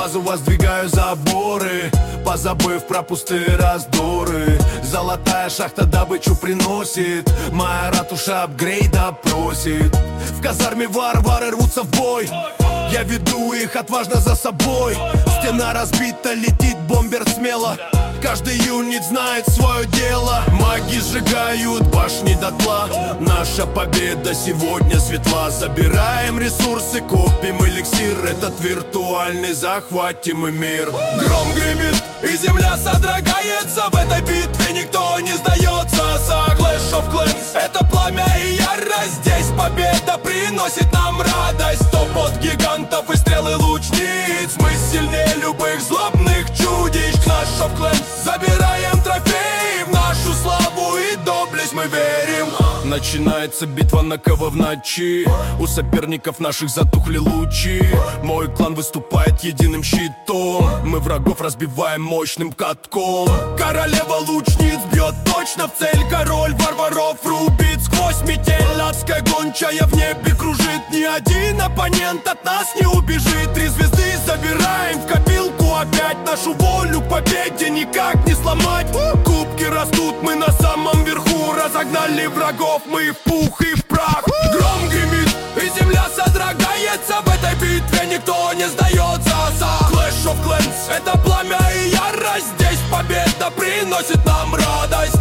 сразу воздвигаю заборы, позабыв про пустые раздоры. Золотая шахта добычу приносит, моя ратуша апгрейда просит. В казарме варвары рвутся в бой, я веду их отважно за собой. Стена разбита, летит бомбер смело, каждый юнит знает свое дело. Маги сжигают башни дотла, наша победа сегодня светла. Забираем ресурсы, копим эликсир, этот виртуальный захватим и мир. Гром гремит и земля содрогается, в этой битве никто не сдается. Clash of Clans — это пламя и ярость, здесь победа приносит нам радость. Топ от гигантов и стрелы лучниц, мы сильнее любых злобных чудищ. Clash of Clans — забираем трофеи, в нашу славу и доблесть мы верим. Начинается битва на кого в ночи, у соперников наших затухли лучи. Мой клан выступает единым щитом, мы врагов разбиваем мощным катком. Королева лучниц бьет точно в цель, король варваров рубит сквозь метель. Адская гончая в небе кружит, ни один оппонент от нас не убежит. 3 звезды забираем в копилку опять, нашу волю к победе никак не сломать. Кубки растут, мы на самом верху, разогнали врагов мы в пух и в прах. Гром гремит и земля содрогается, в этой битве никто не сдается. Clash of Clans — это пламя и ярость, здесь победа приносит нам радость.